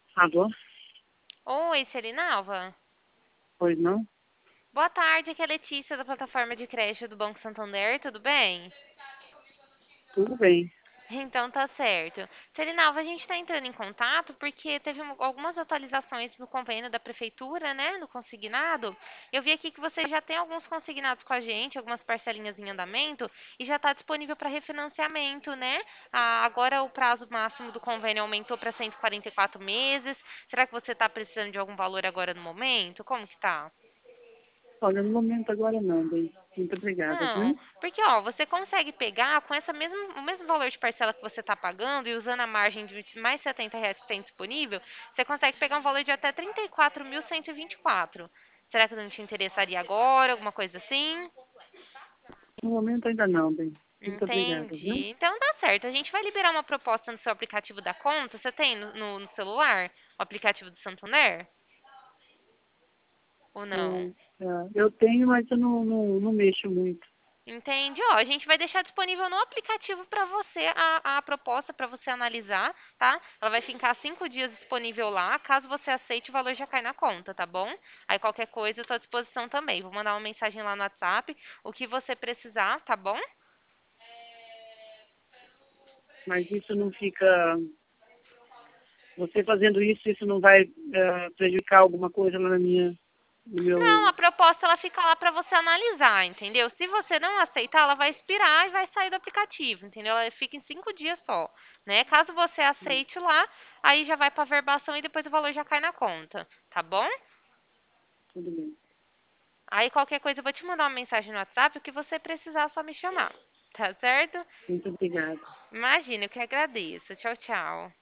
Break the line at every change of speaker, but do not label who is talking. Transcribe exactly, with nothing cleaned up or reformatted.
Alô?
Oi, Selinalva.
Pois não?
Boa tarde, aqui é a Letícia da plataforma de crédito do Banco Santander, tudo bem?
Tudo bem.
Então tá certo. Selinalva, a gente está entrando em contato porque teve um- algumas atualizações no convênio da prefeitura, né, no consignado. Eu vi aqui que você já tem alguns consignados com a gente, algumas parcelinhas em andamento e já está disponível para refinanciamento, né? Ah, agora o prazo máximo do convênio aumentou para cento e quarenta e quatro meses. Será que você está precisando de algum valor agora no momento? Como que tá?
Olha, no momento agora não, bem. Muito obrigada,
Não,
viu?
porque ó, você consegue pegar com essa mesmo, o mesmo valor de parcela que você está pagando e usando a margem de mais setenta reais que tem disponível, você consegue pegar um valor de até trinta e quatro mil cento e vinte e quatro. Será que não te interessaria agora, alguma coisa assim?
No momento ainda não, bem. Muito obrigada, viu?
Entendi. Então dá certo. A gente vai liberar uma proposta no seu aplicativo da conta. Você tem no, no- no celular o aplicativo do Santander? Ou não?
Eu, é, eu tenho, mas eu não, não, não mexo muito.
Entende? Ó, a gente vai deixar disponível no aplicativo para você a, a proposta para você analisar, tá? Ela vai ficar cinco dias disponível lá. Caso você aceite, o valor já cai na conta, tá bom? Aí qualquer coisa eu estou à disposição também. Vou mandar uma mensagem lá no WhatsApp, o que você precisar, tá bom?
Mas isso não fica. Você fazendo isso, isso não vai é, prejudicar alguma coisa lá na minha, no
Não,
meu.
a proposta ela fica lá para você analisar, entendeu? Se você não aceitar, ela vai expirar e vai sair do aplicativo, entendeu? Ela fica em cinco dias só, né? Caso você aceite lá, aí já vai para verbação e depois o valor já cai na conta, tá bom?
Tudo bem.
Aí qualquer coisa eu vou te mandar uma mensagem no WhatsApp, o que você precisar é só me chamar, tá certo?
Muito obrigada.
Imagina, eu que agradeço. Tchau, tchau.